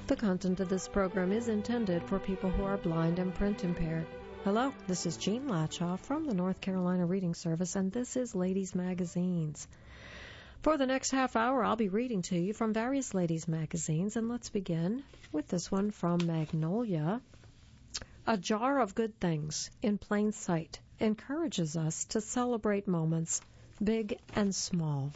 The content of this program is intended for people who are blind and print impaired. Hello, this is Jean Latchoff from the North Carolina Reading Service, and this is Ladies Magazines. For the next half hour, I'll be reading to you from various ladies' magazines, and let's begin with this one from Magnolia. A jar of good things in plain sight encourages us to celebrate moments, big and small.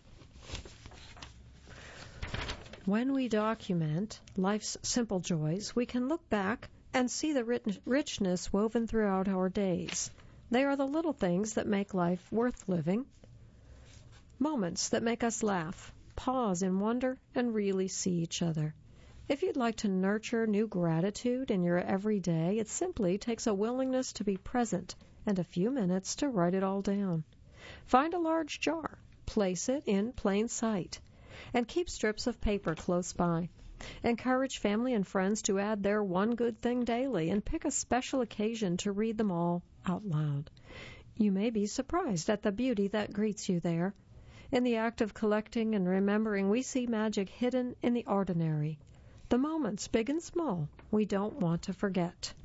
When we document life's simple joys, we can look back and see the richness woven throughout our days. They are the little things that make life worth living, moments that make us laugh, pause in wonder, and really see each other. If you'd like to nurture new gratitude in your everyday, it simply takes a willingness to be present and a few minutes to write it all down. Find a large jar, place it in plain sight, and keep strips of paper close by. Encourage family and friends to add their one good thing daily and pick a special occasion to read them all out loud. You may be surprised at the beauty that greets you there. In the act of collecting and remembering, we see magic hidden in the ordinary, the moments, big and small, we don't want to forget.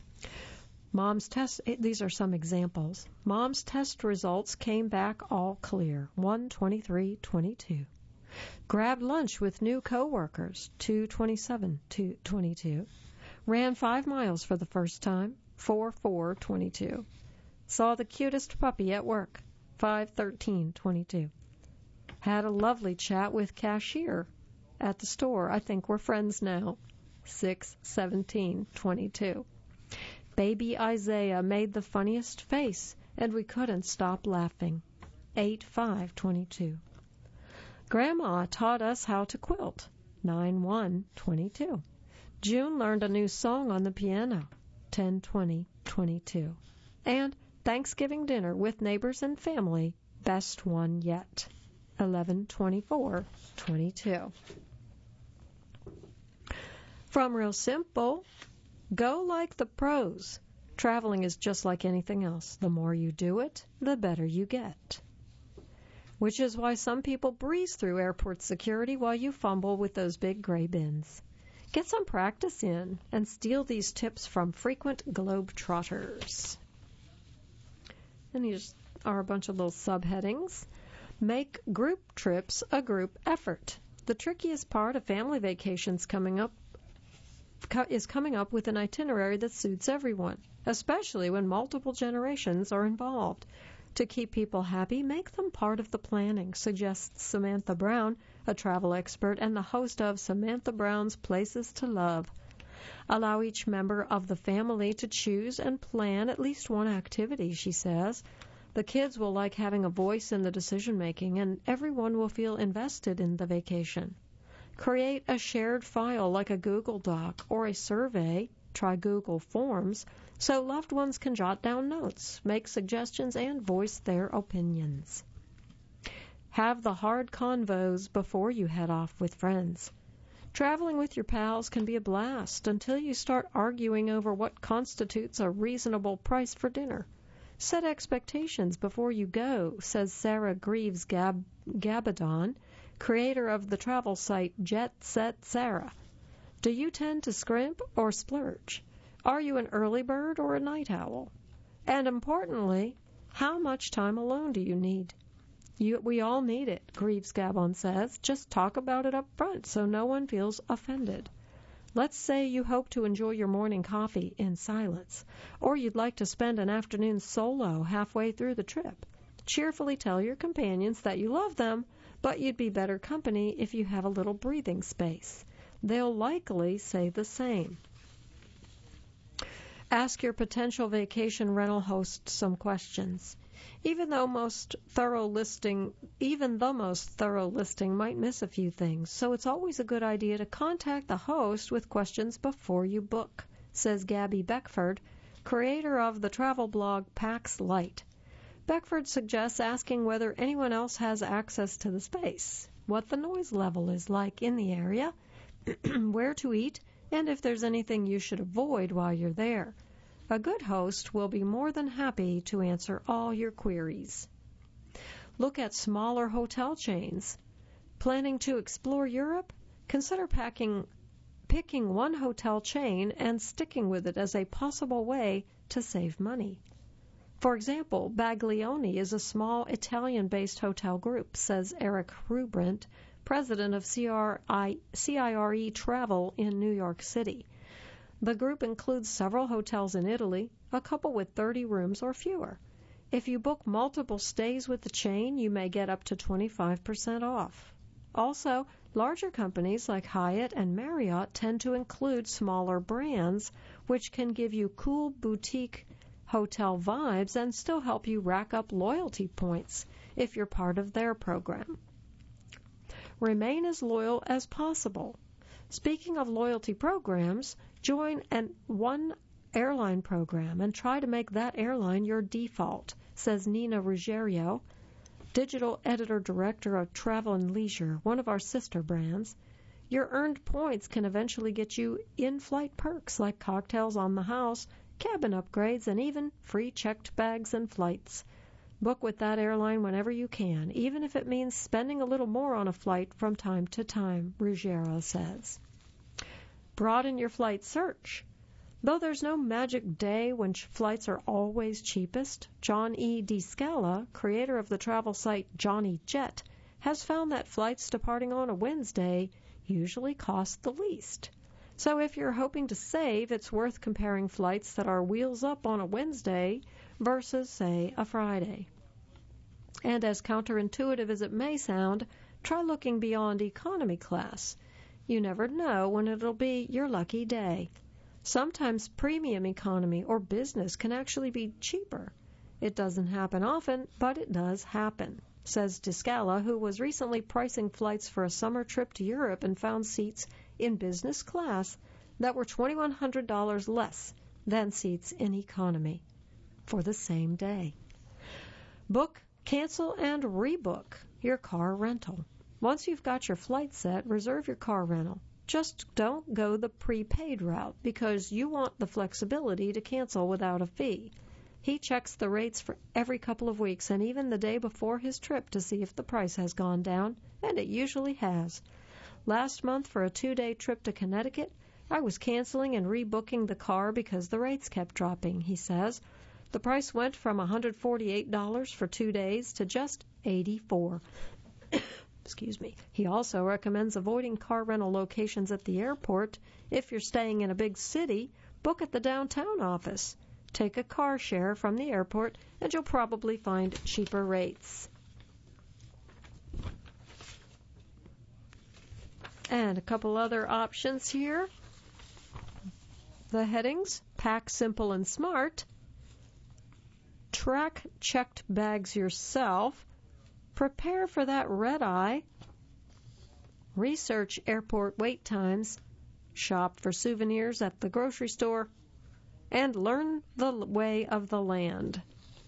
These are some examples. Mom's test results came back all clear, 1:23:22. Grabbed lunch with new coworkers, 2:27:22. Ran 5 miles for the first time, 4:4:22. Saw the cutest puppy at work, 5:13:22. Had a lovely chat with cashier at the store. I think we're friends now, 6:17:22. Baby Isaiah made the funniest face, and we couldn't stop laughing, 8:5:22. Grandma taught us how to quilt, 9:1:22. June learned a new song on the piano, 10:20:22. And Thanksgiving dinner with neighbors and family, best one yet, 11:24:22. From Real Simple, go like the pros. Traveling is just like anything else. The more you do it, the better you get. Which is why some people breeze through airport security while you fumble with those big gray bins. Get some practice in and steal these tips from frequent Globetrotters. And these are a bunch of little subheadings. Make group trips a group effort. The trickiest part of family vacations is coming up with an itinerary that suits everyone, especially when multiple generations are involved. To keep people happy, make them part of the planning, suggests Samantha Brown, a travel expert and the host of Samantha Brown's Places to Love. Allow each member of the family to choose and plan at least one activity, she says. The kids will like having a voice in the decision-making, and everyone will feel invested in the vacation. Create a shared file like a Google Doc or a survey, try Google Forms, so loved ones can jot down notes, make suggestions, and voice their opinions. Have the hard convos before you head off with friends. Traveling with your pals can be a blast until you start arguing over what constitutes a reasonable price for dinner. Set expectations before you go, says Sarah Greaves Gabadon, creator of the travel site Jet Set Sarah. Do you tend to scrimp or splurge? Are you an early bird or a night owl? And importantly, how much time alone do you need? We all need it, Greaves Gabon says. Just talk about it up front so no one feels offended. Let's say you hope to enjoy your morning coffee in silence, or you'd like to spend an afternoon solo halfway through the trip. Cheerfully tell your companions that you love them, but you'd be better company if you have a little breathing space. They'll likely say the same. Ask your potential vacation rental host some questions. Even the most thorough listing might miss a few things, so it's always a good idea to contact the host with questions before you book, says Gabby Beckford, creator of the travel blog Pax Light. Beckford suggests asking whether anyone else has access to the space, what the noise level is like in the area, where to eat, and if there's anything you should avoid while you're there. A good host will be more than happy to answer all your queries. Look at smaller hotel chains. Planning to explore Europe? Consider picking one hotel chain and sticking with it as a possible way to save money. For example, Baglioni is a small Italian-based hotel group, says Eric Rubrandt, president of CIRE Travel in New York City. The group includes several hotels in Italy, a couple with 30 rooms or fewer. If you book multiple stays with the chain, you may get up to 25% off. Also, larger companies like Hyatt and Marriott tend to include smaller brands, which can give you cool boutique hotel vibes and still help you rack up loyalty points if you're part of their program. Remain as loyal as possible. Speaking of loyalty programs, join one airline program and try to make that airline your default, says Nina Ruggiero, digital editor-director of Travel and Leisure, one of our sister brands. Your earned points can eventually get you in-flight perks like cocktails on the house, cabin upgrades, and even free checked bags and flights. Book with that airline whenever you can, even if it means spending a little more on a flight from time to time, Ruggiero says. Broaden your flight search. Though there's no magic day when flights are always cheapest, John E. DeScala, creator of the travel site Johnny Jet, has found that flights departing on a Wednesday usually cost the least. So if you're hoping to save, it's worth comparing flights that are wheels up on a Wednesday versus, say, a Friday. And as counterintuitive as it may sound, try looking beyond economy class. You never know when it'll be your lucky day. Sometimes premium economy or business can actually be cheaper. It doesn't happen often, but it does happen, says DeScala, who was recently pricing flights for a summer trip to Europe and found seats in business class that were $2,100 less than seats in economy for the same day. Book, cancel, and rebook your car rental. Once you've got your flight set, reserve your car rental. Just don't go the prepaid route because you want the flexibility to cancel without a fee. He checks the rates for every couple of weeks and even the day before his trip to see if the price has gone down, and it usually has. Last month, for a 2-day trip to Connecticut, I was canceling and rebooking the car because the rates kept dropping, he says. The price went from $148 for 2 days to just $84. Excuse me. He also recommends avoiding car rental locations at the airport. If you're staying in a big city, book at the downtown office. Take a car share from the airport, and you'll probably find cheaper rates. And a couple other options here. The headings: Pack Simple and Smart, Track Checked Bags Yourself, Prepare for that red eye, Research airport wait times, Shop for souvenirs at the grocery store, and Learn the way of the land.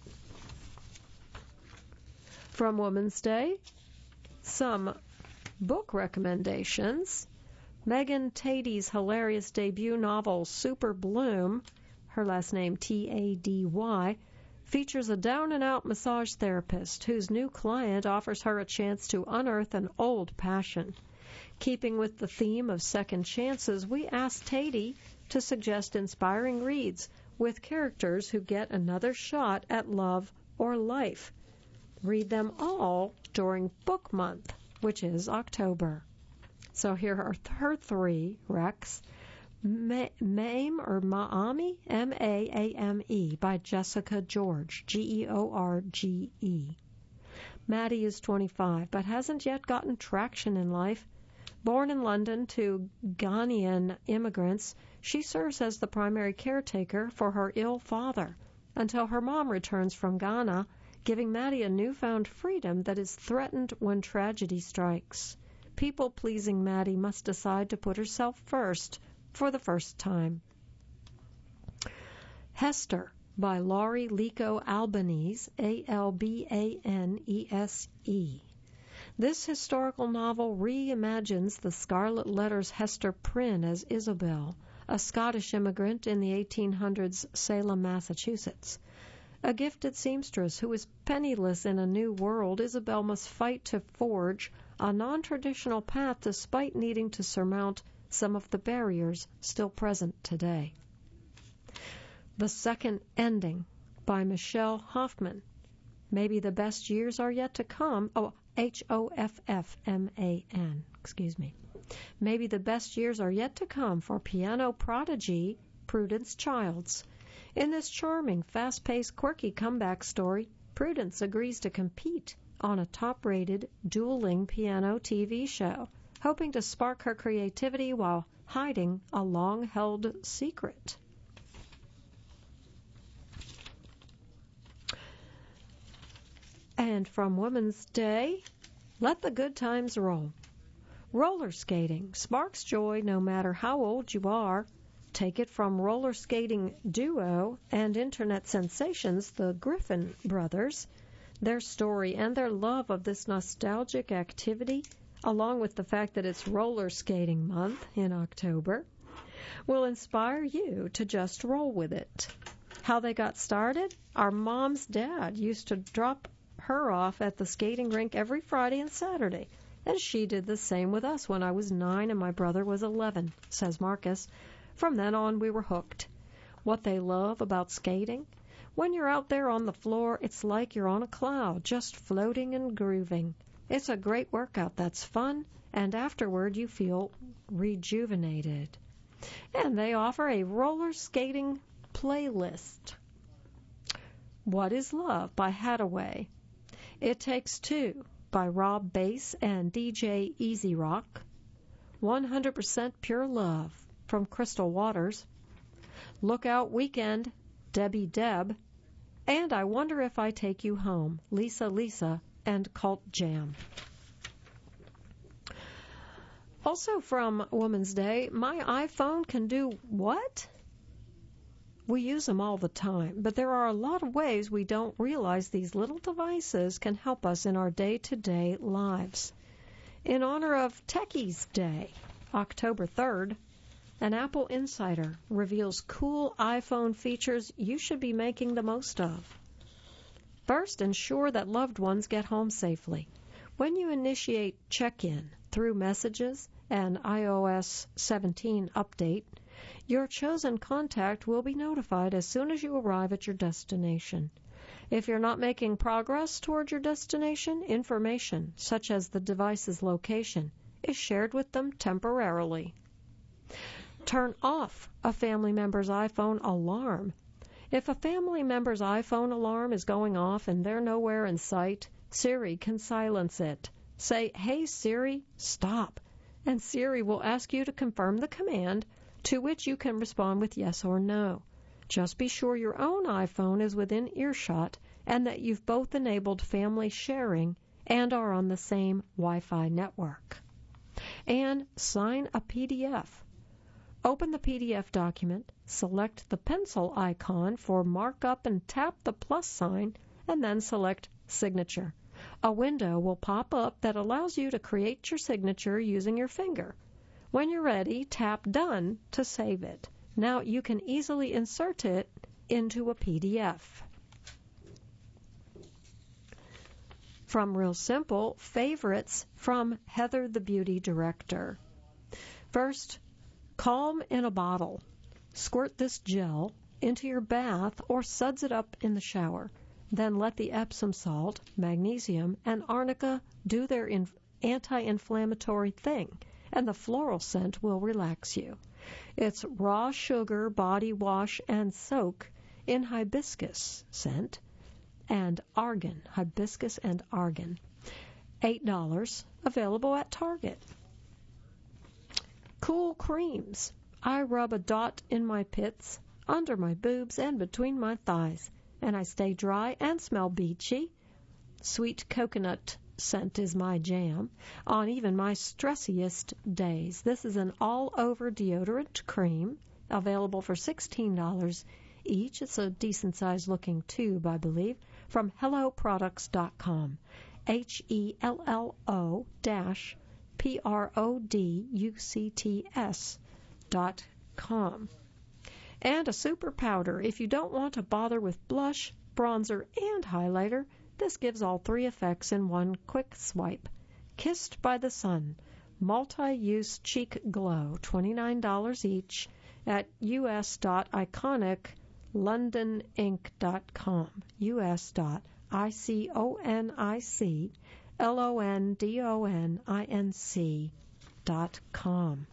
From Women's Day, some book recommendations. Megan Tady's hilarious debut novel, Super Bloom, her last name T-A-D-Y, features a down-and-out massage therapist whose new client offers her a chance to unearth an old passion. Keeping with the theme of second chances, we asked Tady to suggest inspiring reads with characters who get another shot at love or life. Read them all during Book Month, which is October. So here are her 3 recs. Maame or Maame, M-A-A-M-E, by Jessica George, G-E-O-R-G-E. Maddie is 25, but hasn't yet gotten traction in life. Born in London to Ghanaian immigrants, she serves as the primary caretaker for her ill father until her mom returns from Ghana, giving Maddie a newfound freedom that is threatened when tragedy strikes. People-pleasing Maddie must decide to put herself first for the first time. Hester by Laurie Lico Albanese, A-L-B-A-N-E-S-E. This historical novel reimagines the Scarlet Letter's Hester Prynne as Isabel, a Scottish immigrant in the 1800s Salem, Massachusetts. A gifted seamstress who is penniless in a new world, Isabel must fight to forge a non-traditional path despite needing to surmount some of the barriers still present today. The Second Ending by Michelle Hoffman. Maybe the best years are yet to come. Hoffman, excuse me. Maybe the best years are yet to come for piano prodigy Prudence Childs. In this charming, fast-paced, quirky comeback story, Prudence agrees to compete on a top-rated, dueling piano TV show, hoping to spark her creativity while hiding a long-held secret. And from Women's Day, let the good times roll. Roller skating sparks joy no matter how old you are. Take it from roller skating duo and internet sensations, the Griffin brothers. Their story and their love of this nostalgic activity, along with the fact that it's roller skating month in October, will inspire you to just roll with it. How they got started? Our mom's dad used to drop her off at the skating rink every Friday and Saturday, and she did the same with us when I was 9 and my brother was 11, says Marcus. From then on, we were hooked. What they love about skating? When you're out there on the floor, it's like you're on a cloud, just floating and grooving. It's a great workout that's fun, and afterward you feel rejuvenated. And they offer a roller skating playlist. What is Love by Haddaway? It Takes Two by Rob Bass and DJ Easy Rock. 100% Pure Love from Crystal Waters. Lookout Weekend, Debbie Deb. And I Wonder If I Take You Home, Lisa Lisa and Cult Jam. Also from Women's Day, my iPhone can do what? We use them all the time, but there are a lot of ways we don't realize these little devices can help us in our day-to-day lives. In honor of Techies Day, October 3rd, an Apple insider reveals cool iPhone features you should be making the most of. First, ensure that loved ones get home safely. When you initiate check-in through Messages and iOS 17 update, your chosen contact will be notified as soon as you arrive at your destination. If you're not making progress toward your destination, information, such as the device's location, is shared with them temporarily. Turn off a family member's iPhone alarm. If a family member's iPhone alarm is going off and they're nowhere in sight, Siri can silence it. Say, "Hey Siri, stop," and Siri will ask you to confirm the command, to which you can respond with yes or no. Just be sure your own iPhone is within earshot and that you've both enabled family sharing and are on the same Wi-Fi network. And sign a PDF. Open the PDF document, select the pencil icon for markup and tap the plus sign, and then select Signature. A window will pop up that allows you to create your signature using your finger. When you're ready, tap Done to save it. Now you can easily insert it into a PDF. From Real Simple, favorites from Heather the Beauty Director. First, Calm in a bottle. Squirt this gel into your bath or suds it up in the shower. Then let the Epsom salt, magnesium, and arnica do their anti-inflammatory thing, and the floral scent will relax you. It's raw sugar body wash and soak in hibiscus scent and argan, hibiscus and argan. $8, available at Target. Cool creams. I rub a dot in my pits, under my boobs, and between my thighs, and I stay dry and smell beachy. Sweet coconut scent is my jam on even my stressiest days. This is an all-over deodorant cream, available for $16 each. It's a decent-sized looking tube, I believe, from HelloProducts.com. HelloProducts.com. And a super powder. If you don't want to bother with blush, bronzer, and highlighter, this gives all three effects in one quick swipe. Kissed by the Sun, Multi-Use Cheek Glow, $29 each at us.iconiclondoninc.com, us.iconiclondoninc.com.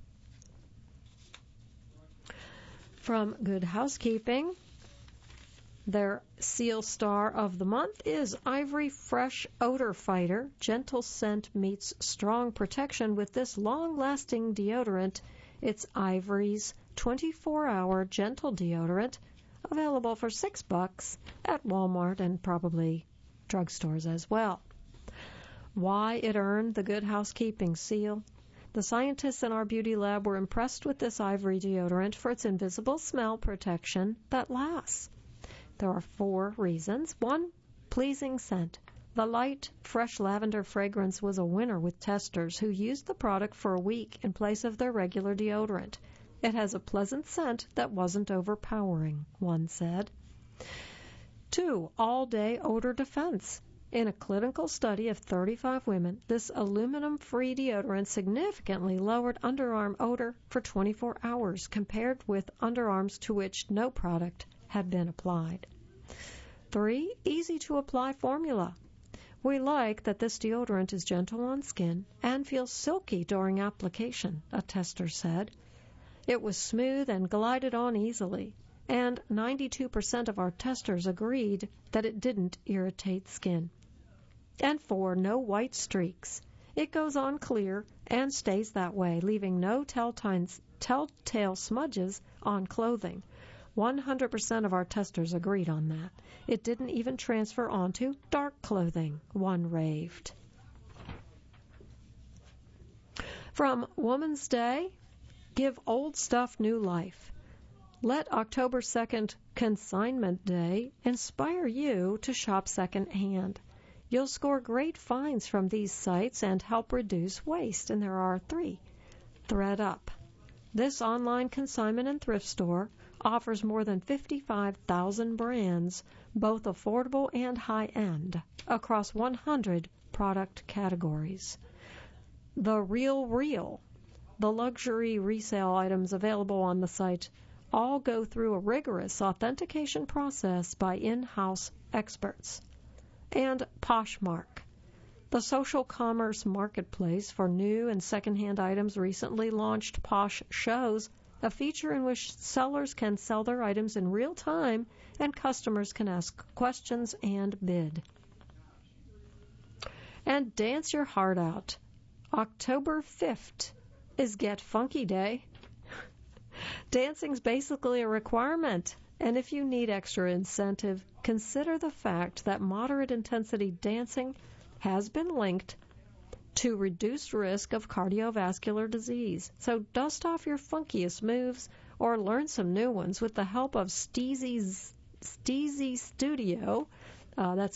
From Good Housekeeping, their Seal Star of the month is Ivory Fresh Odor Fighter. Gentle scent meets strong protection with this long-lasting deodorant. It's Ivory's 24-hour gentle deodorant, available for $6 at Walmart and probably drugstores as well. Why it earned the Good Housekeeping seal? The scientists in our beauty lab were impressed with this Ivory deodorant for its invisible smell protection that lasts. There are 4 reasons. 1, pleasing scent. The light, fresh lavender fragrance was a winner with testers who used the product for a week in place of their regular deodorant. It has a pleasant scent that wasn't overpowering, one said. 2, all-day odor defense. In a clinical study of 35 women, this aluminum-free deodorant significantly lowered underarm odor for 24 hours compared with underarms to which no product had been applied. 3, easy-to-apply formula. We like that this deodorant is gentle on skin and feels silky during application, a tester said. It was smooth and glided on easily, and 92% of our testers agreed that it didn't irritate skin. And 4, no white streaks. It goes on clear and stays that way, leaving no telltale smudges on clothing. 100% of our testers agreed on that. It didn't even transfer onto dark clothing, one raved. From Woman's Day, give old stuff new life. Let October 2nd, Consignment Day, inspire you to shop secondhand. You'll score great finds from these sites and help reduce waste, and there are 3. ThredUp. This online consignment and thrift store offers more than 55,000 brands, both affordable and high-end, across 100 product categories. The Real, the luxury resale items available on the site, all go through a rigorous authentication process by in-house experts. And Poshmark, the social commerce marketplace for new and secondhand items, recently launched Posh Shows, a feature in which sellers can sell their items in real time and customers can ask questions and bid. And dance your heart out. October 5th is Get Funky Day. Dancing's basically a requirement, and if you need extra incentive, consider the fact that moderate intensity dancing has been linked to reduced risk of cardiovascular disease. So dust off your funkiest moves or learn some new ones with the help of Steezy Studio. That's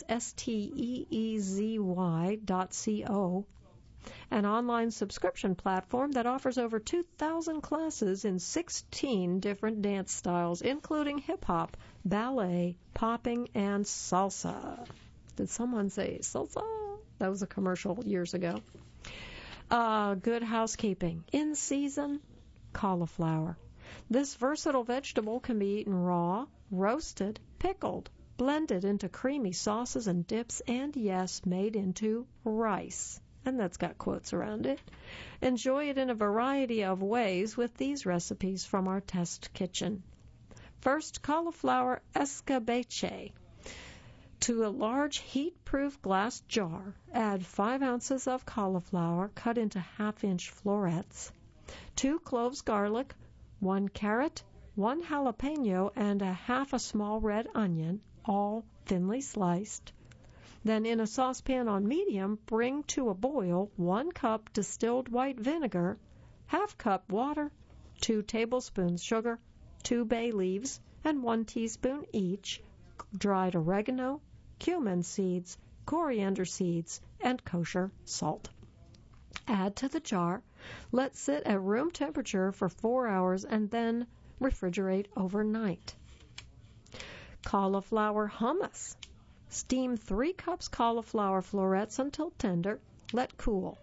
STEEZY.co, an online subscription platform that offers over 2,000 classes in 16 different dance styles, including hip-hop, ballet, popping, and salsa. Did someone say salsa? That was a commercial years ago. Good Housekeeping. In season, cauliflower. This versatile vegetable can be eaten raw, roasted, pickled, blended into creamy sauces and dips, and yes, made into rice. And that's got quotes around it. Enjoy it in a variety of ways with these recipes from our test kitchen. First, cauliflower escabeche. To a large heat-proof glass jar, add 5 ounces of cauliflower cut into half-inch florets, 2 cloves garlic, 1 carrot, 1 jalapeno, and half a small red onion, all thinly sliced. Then in a saucepan on medium, bring to a boil 1 cup distilled white vinegar, ½ cup water, 2 tablespoons sugar, 2 bay leaves, and 1 teaspoon each dried oregano, cumin seeds, coriander seeds, and kosher salt. Add to the jar, let sit at room temperature for 4 hours, and then refrigerate overnight. Cauliflower hummus. Steam 3 cups cauliflower florets until tender. Let cool.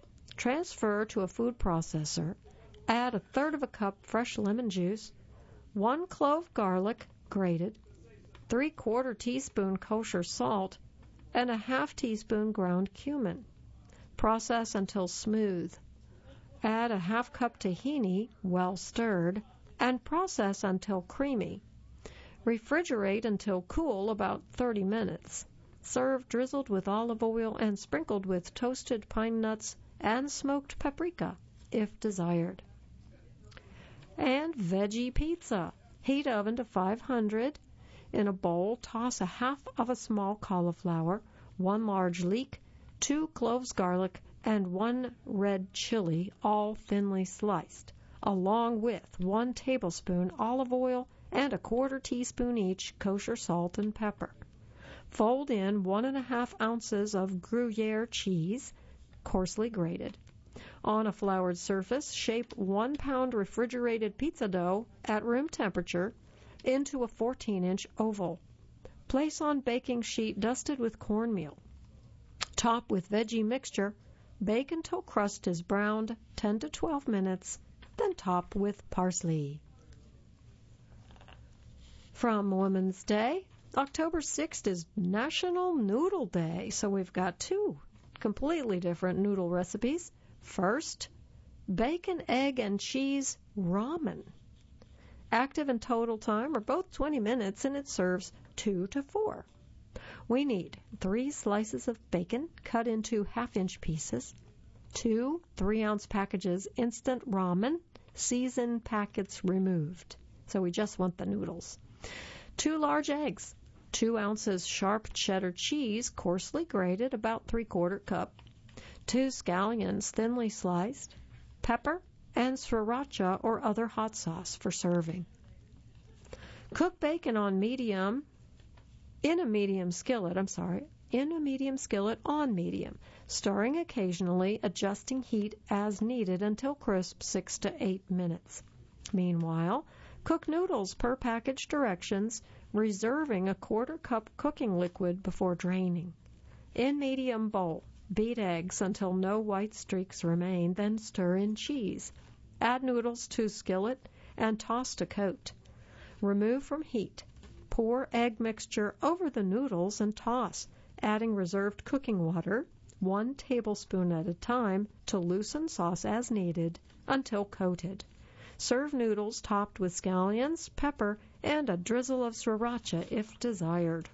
Transfer to a food processor. Add 1/3 cup fresh lemon juice, 1 clove garlic, grated, 3/4 teaspoon kosher salt, and 1/2 teaspoon ground cumin. Process until smooth. Add 1/2 cup tahini, well stirred, and process until creamy. Refrigerate until cool, about 30 minutes. Serve drizzled with olive oil and sprinkled with toasted pine nuts and smoked paprika, if desired. And veggie pizza. Heat oven to 500. In a bowl, toss 1/2 of a small cauliflower, 1 large leek, 2 cloves garlic, and 1 red chili, all thinly sliced, along with 1 tablespoon olive oil and 1/4 teaspoon each kosher salt and pepper. Fold in 1 1/2 ounces of Gruyere cheese, coarsely grated. On a floured surface, shape 1 pound refrigerated pizza dough at room temperature into a 14-inch oval. Place on baking sheet dusted with cornmeal. Top with veggie mixture. Bake until crust is browned, 10 to 12 minutes, then top with parsley. From Women's Day, October 6th is National Noodle Day, so we've got 2 completely different noodle recipes. First, bacon, egg, and cheese ramen. Active and total time are both 20 minutes, and it serves 2 to 4. We need 3 slices of bacon cut into 1/2-inch pieces, 2 3-ounce packages instant ramen, seasoned packets removed. So we just want the noodles. 2 large eggs, 2 ounces sharp cheddar cheese, coarsely grated, about 3/4 cup, 2 scallions, thinly sliced, pepper, and sriracha or other hot sauce for serving. Cook bacon in a medium skillet on medium, stirring occasionally, adjusting heat as needed until crisp, 6 to 8 minutes. Meanwhile, cook noodles per package directions, reserving 1/4 cup cooking liquid before draining. In medium bowl, beat eggs until no white streaks remain, then stir in cheese. Add noodles to skillet and toss to coat. Remove from heat. Pour egg mixture over the noodles and toss, adding reserved cooking water, 1 tablespoon at a time, to loosen sauce as needed until coated. Serve noodles topped with scallions, pepper, and a drizzle of sriracha if desired.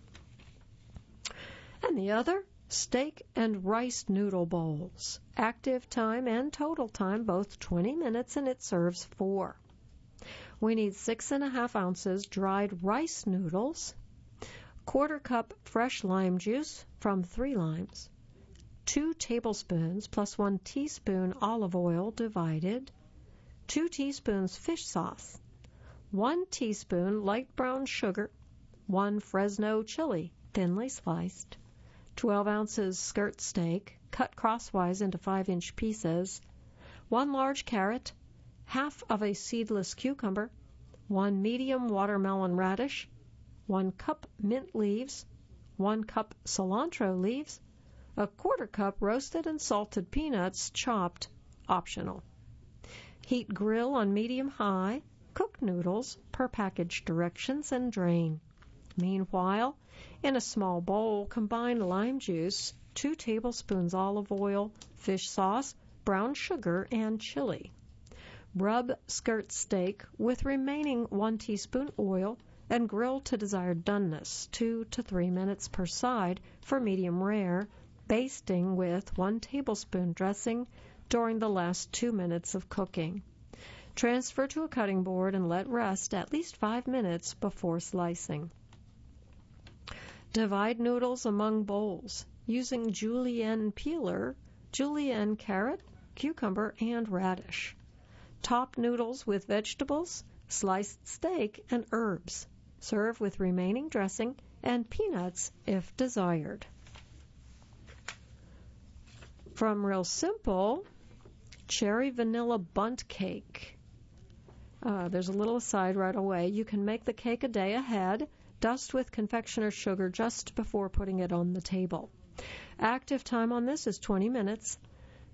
And the other, steak and rice noodle bowls. Active time and total time, both 20 minutes, and it serves 4. We need 6 1/2 ounces dried rice noodles, 1/4 cup fresh lime juice from 3 limes, 2 tablespoons plus 1 teaspoon olive oil divided, 2 teaspoons fish sauce, 1 teaspoon light brown sugar, 1 Fresno chili, thinly sliced, 12 ounces skirt steak, cut crosswise into 5-inch pieces, 1 large carrot, 1/2 of a seedless cucumber, 1 medium watermelon radish, 1 cup mint leaves, 1 cup cilantro leaves, 1/4 cup roasted and salted peanuts, chopped, optional. Heat grill on medium-high, cook noodles per package directions, and drain. Meanwhile, in a small bowl, combine lime juice, 2 tablespoons olive oil, fish sauce, brown sugar, and chili. Rub skirt steak with remaining 1 teaspoon oil and grill to desired doneness, 2 to 3 minutes per side for medium rare, basting with 1 tablespoon dressing during the last 2 minutes of cooking. Transfer to a cutting board and let rest at least 5 minutes before slicing. Divide noodles among bowls using julienne peeler, julienne carrot, cucumber, and radish. Top noodles with vegetables, sliced steak, and herbs. Serve with remaining dressing and peanuts if desired. From Real Simple, cherry vanilla bundt cake. There's a little aside right away. You can make the cake a day ahead. Dust with confectioner's sugar just before putting it on the table. Active time on this is 20 minutes.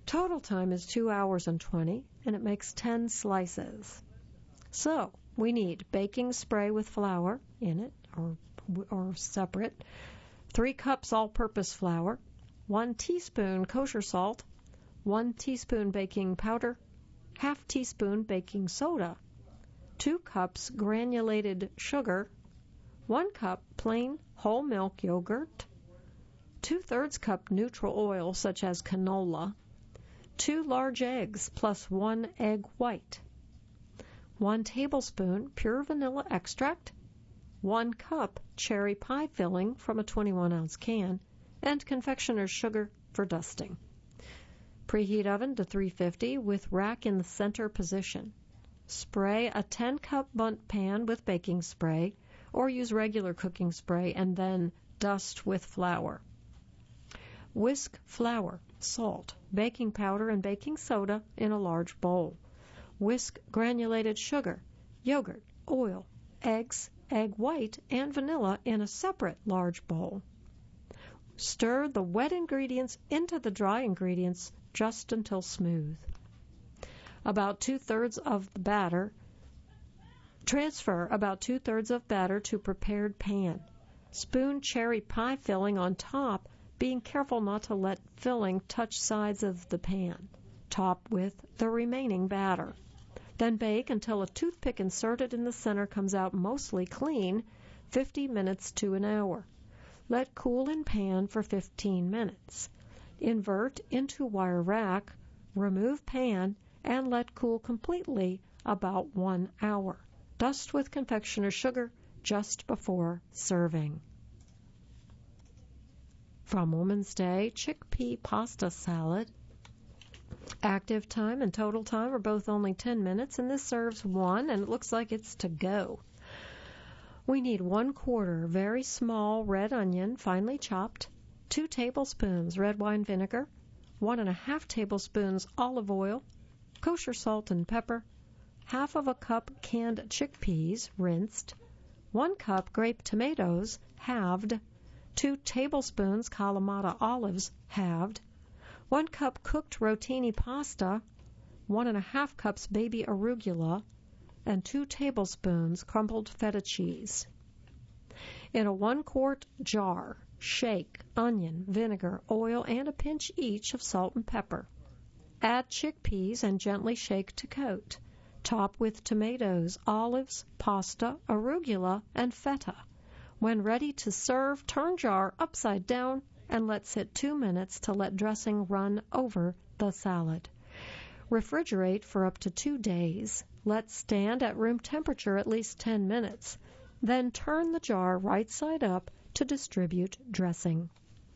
Total time is 2 hours and 20, and it makes 10 slices. So, we need baking spray with flour in it, or separate, 3 cups all-purpose flour, 1 teaspoon kosher salt, 1 teaspoon baking powder, half teaspoon baking soda, 2 cups granulated sugar, 1 cup plain whole milk yogurt, 2/3 cup neutral oil such as canola, 2 large eggs plus 1 egg white, 1 tablespoon pure vanilla extract, 1 cup cherry pie filling from a 21-ounce can, and confectioner's sugar for dusting. Preheat oven to 350 with rack in the center position. Spray a 10-cup bundt pan with baking spray, or use regular cooking spray and then dust with flour. Whisk flour, salt, baking powder, and baking soda in a large bowl. Whisk granulated sugar, yogurt, oil, eggs, egg white, and vanilla in a separate large bowl. Stir the wet ingredients into the dry ingredients just until smooth. About 2/3 of the batter. Transfer about 2/3 of batter to prepared pan. Spoon cherry pie filling on top, being careful not to let filling touch sides of the pan. Top with the remaining batter. Then bake until a toothpick inserted in the center comes out mostly clean, 50 minutes to an hour. Let cool in pan for 15 minutes. Invert into wire rack, remove pan, and let cool completely about 1 hour. Dust with confectioner's sugar just before serving. From Woman's Day, chickpea pasta salad. Active time and total time are both only 10 minutes, and this serves 1, and it looks like it's to go. We need 1/4 very small red onion, finely chopped, 2 tablespoons red wine vinegar, 1½ tablespoons olive oil, kosher salt and pepper, half of a cup canned chickpeas, rinsed, 1 cup grape tomatoes, halved, 2 tablespoons Kalamata olives, halved, 1 cup cooked rotini pasta, 1½ cups baby arugula, and 2 tablespoons crumbled feta cheese. In a 1-quart jar, shake onion, vinegar, oil, and a pinch each of salt and pepper. Add chickpeas and gently shake to coat. Top with tomatoes, olives, pasta, arugula, and feta. When ready to serve, turn jar upside down and let sit 2 minutes to let dressing run over the salad. Refrigerate for up to 2 days. Let stand at room temperature at least 10 minutes. Then turn the jar right side up to distribute dressing.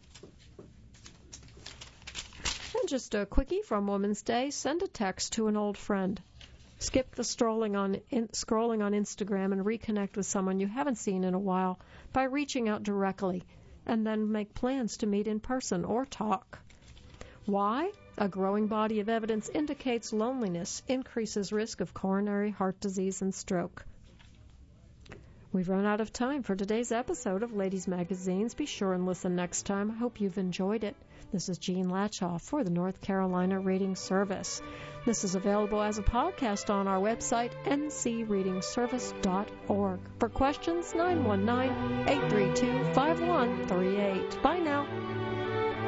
And just a quickie from Woman's Day, send a text to an old friend. Skip the scrolling on Instagram and reconnect with someone you haven't seen in a while by reaching out directly, and then make plans to meet in person or talk. Why? A growing body of evidence indicates loneliness increases risk of coronary heart disease and stroke. We've run out of time for today's episode of Ladies Magazines. Be sure and listen next time. I hope you've enjoyed it. This is Jean Latchoff for the North Carolina Reading Service. This is available as a podcast on our website, ncreadingservice.org. For questions, 919-832-5138. Bye now.